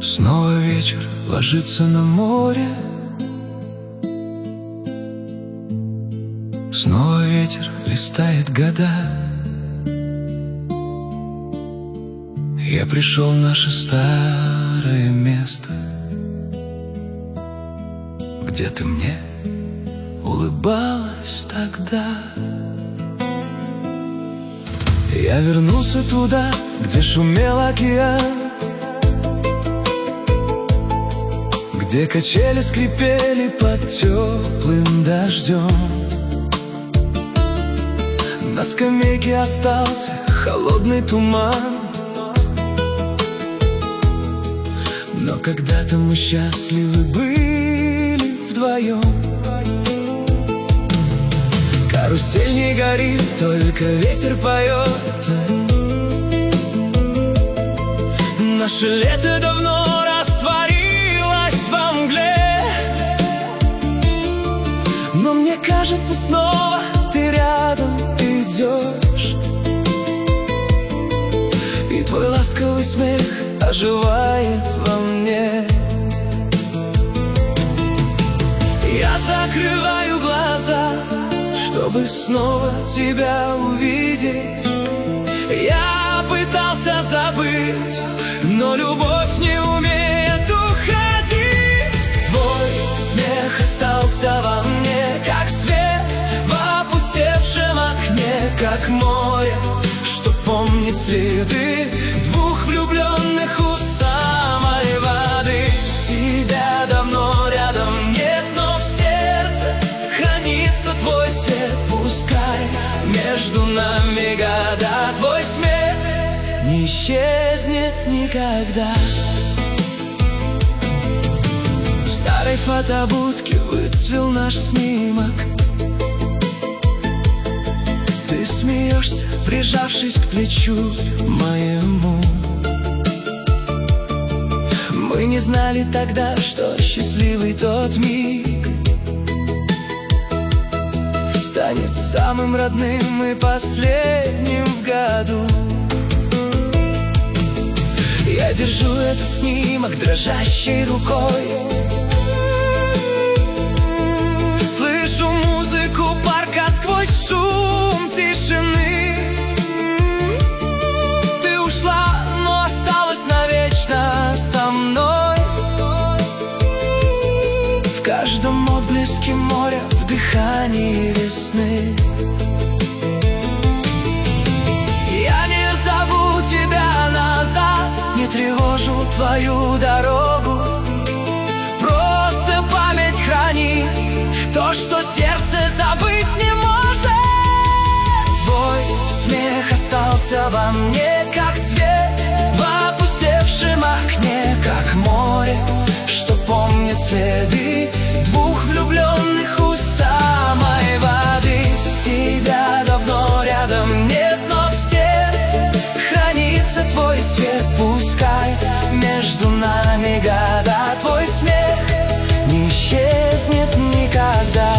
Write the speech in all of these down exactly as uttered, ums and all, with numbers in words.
Снова вечер ложится на море, снова ветер листает года. Я пришел в наше старое место, где ты мне улыбалась тогда. Я вернулся туда, где шумел океан, где качели скрипели под теплым дождем. На скамейке остался холодный туман, но когда-то мы счастливы были вдвоем. Карусель не горит, только ветер поет. Наше лето давно растворилось во мгле, но мне кажется, снова ты рядом идешь, и твой ласковый смех оживает во мне. Я закрываю глаза, чтобы снова тебя увидеть. Я пытался забыть, но любовь не умеет уходить. Твой смех остался во мне, как свет в опустевшем окне, как море, что помнит следы двух влюбленных у самой воды. Тебя давно рядом нет, но в сердце хранится твой свет. Пускай между нами года, твой смех не исчезнет никогда. В старой фотобудке выцвел наш снимок. Ты смеешься, прижавшись к плечу моему. Мы не знали тогда, что счастливый тот миг станет самым родным и последним в году. Я держу этот снимок дрожащей рукой, слышу музыку парка сквозь шум тишины. Ты ушла, но осталась навечно со мной. В каждом отблеске моря, в дыхании весны. Я не зову тебя назад, не тревожу твою дорогу. Просто память хранит то, что сердце забыть не может. Твой смех остался во мне, как свет в опустевшем окне, как море, что помнит следы двух влюбленных у самой воды. Тебя давно рядом нет, но в сердце хранится твой свет. Пускай между нами года, твой смех не исчезнет никогда.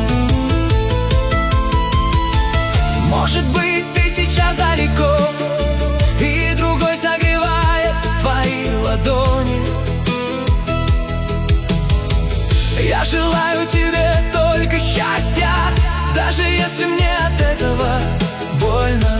Может быть, ты сейчас далеко, и другой согревает твои ладони. Я желаю тебе только счастья, даже если мне от этого больно.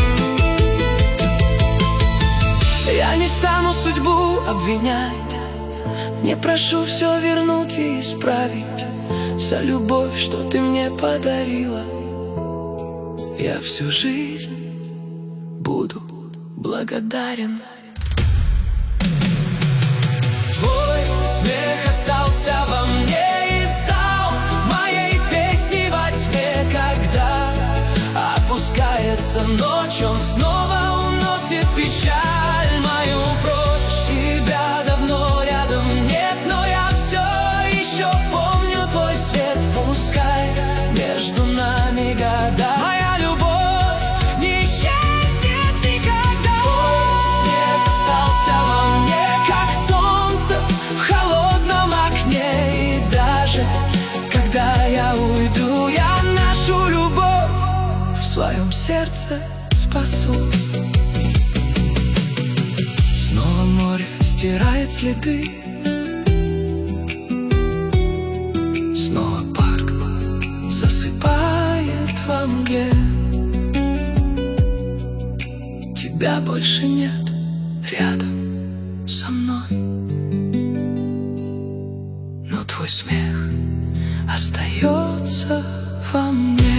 Я не стану судьбу обвинять, не прошу все вернуть и исправить. За любовь, что ты мне подарила, я всю жизнь буду благодарен. Твой смех остался во мне и стал моей песней во тьме. Когда опускается ночь, он снова уносит печаль мою прочь. Тебя давно рядом нет, но я все еще помню твой свет. Пускай между нами года, моя любовь не исчезнет никогда. Твой смех остался во мне, как солнце в холодном окне. И даже когда я уйду, я нашу любовь в своем сердце спасу. Снова море стирает следы. Снова парк засыпает во мгле. Тебя больше нет рядом со мной, но твой смех остается во мне.